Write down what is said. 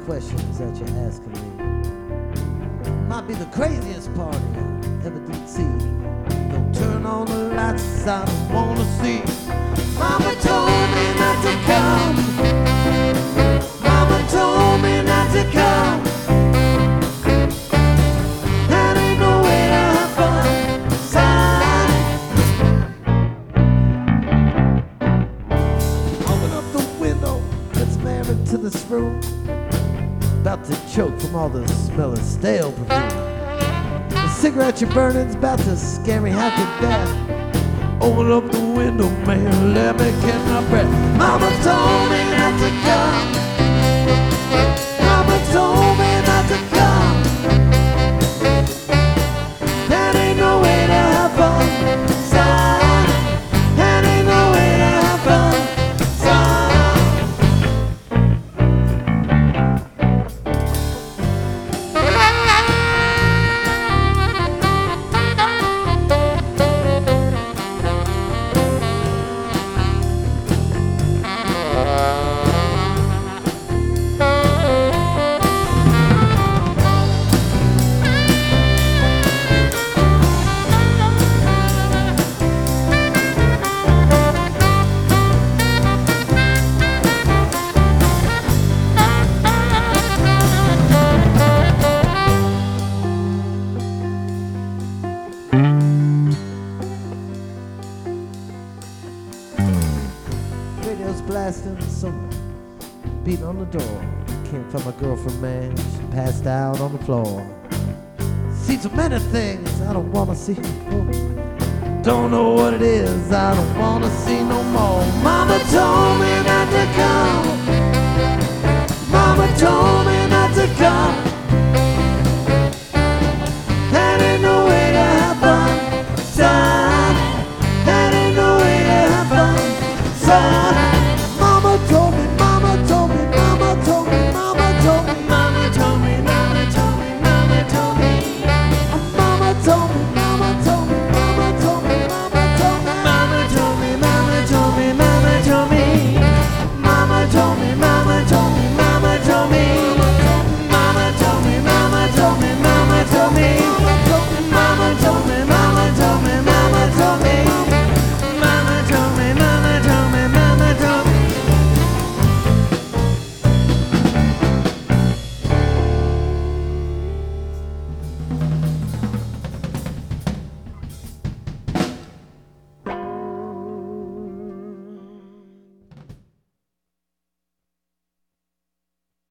questions that you're asking me might be the craziest party I ever did see. Don't turn on the lights, I don't wanna see. Mama told me not to come. Mama told me not to come. That ain't no way to have fun. Son, open up the window that's married to this room. About to choke from all the smell of stale perfume. The cigarette you're burning's about to scare me half to death. Open up the window, man, let me catch my breath. Mama told me not to come. Mama told me not to come. That ain't no way to have fun, son. That ain't no way to have fun, son. Radio's blasting, someone beating on the door. Can't find my girlfriend, man, she passed out on the floor. See so many things I don't wanna see before. Don't know what it is, I don't wanna see no more. Mama told me not to come. Mama told me not to come.